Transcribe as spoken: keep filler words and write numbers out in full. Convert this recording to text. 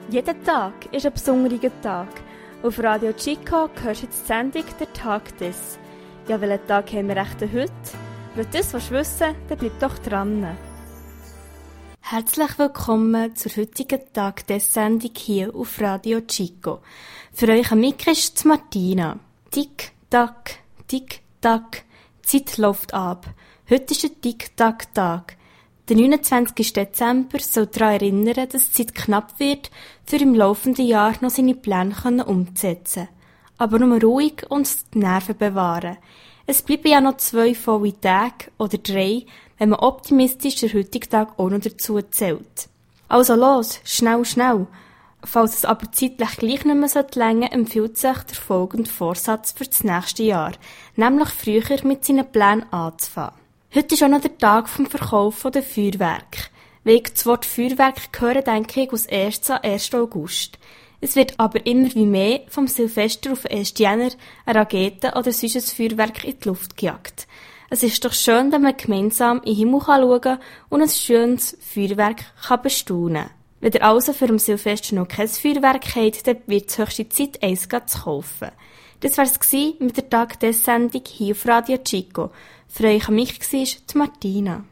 Jeder Tag ist ein besonderer Tag. Auf Radio Chico hörst du jetzt die Sendung «Der Tag des». Ja, welchen Tag haben wir echt heute? Wenn du das wissen willst, dann bleib doch dran. Herzlich willkommen zur heutigen Tag des Sendung hier auf Radio Chico. Für euch am Mikro ist die Martina. Tick, tack, tick, tack, die Zeit läuft ab. Heute ist ein Tick-Tack-Tag. Der neunundzwanzigsten Dezember soll daran erinnern, dass die Zeit knapp wird, für im laufenden Jahr noch seine Pläne umzusetzen. Aber nur ruhig und die Nerven bewahren. Es bleiben ja noch zwei volle Tage oder drei, wenn man optimistisch den heutigen Tag auch noch dazu zählt. Also los, schnell, schnell. Falls es aber zeitlich gleich nicht mehr länger sollte, empfiehlt sich der folgende Vorsatz für das nächste Jahr, nämlich früher mit seinen Plänen anzufangen. Heute ist auch noch der Tag vom Verkauf der Feuerwerke. Wenn ich das Wort Feuerwerk höre, denke ich als erstes an ersten August. Es wird aber immer wie mehr vom Silvester auf den ersten Jänner eine Rakete oder sonst ein Feuerwerk in die Luft gejagt. Es ist doch schön, wenn man gemeinsam in den Himmel schauen kann und ein schönes Feuerwerk kann bestaunen kann. Wenn ihr also für den Silvester noch kein Feuerwerk habt, dann wird es höchste Zeit, eins zu kaufen. Das war es mit der Tag des Sendung hier auf Radio Chico. Für euch an mich war die Martina.